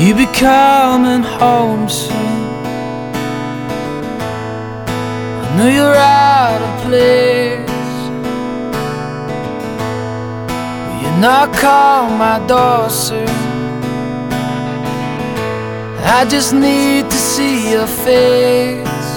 You be coming home soon. I know you're out of place. Will you knock on my door soon? I just need to see your face.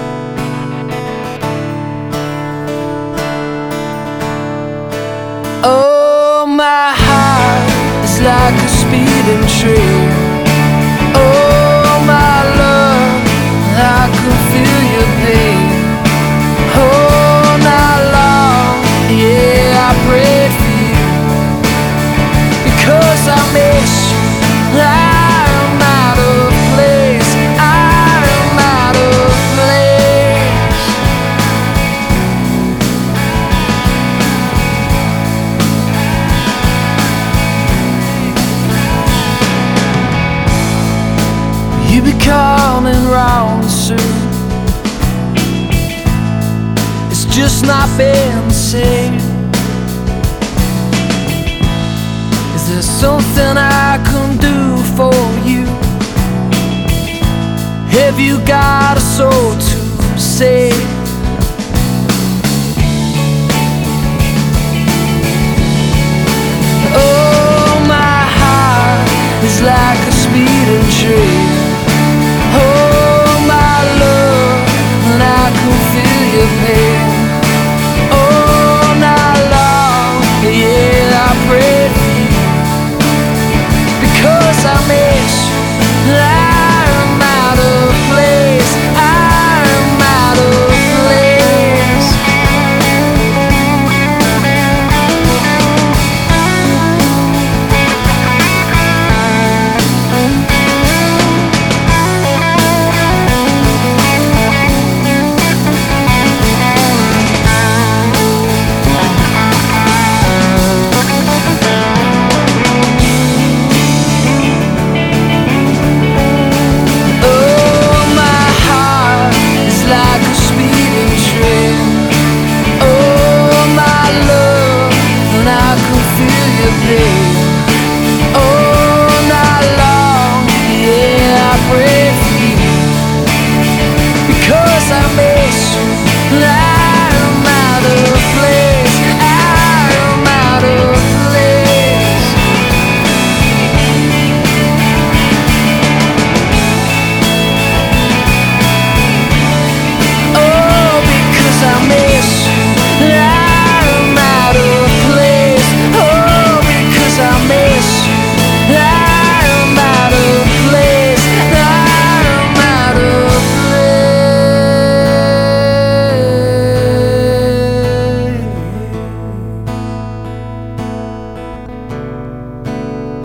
Oh, my heart is like a speeding train. Oh, my love, I can feel your pain. All night long, yeah, I prayed for you, because I miss you. I'm out of place, I'm out of place. You be coming round soon. It's just not been the same. Is there something I can do for you? Have you got a soul to save? Oh, my heart is like a speeding train. Oh, my love, and I can feel your pain. All night long, yeah, I prayed for you, because I miss you. I'm out of place, I'm out of place.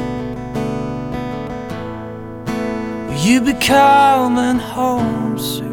You be coming home soon.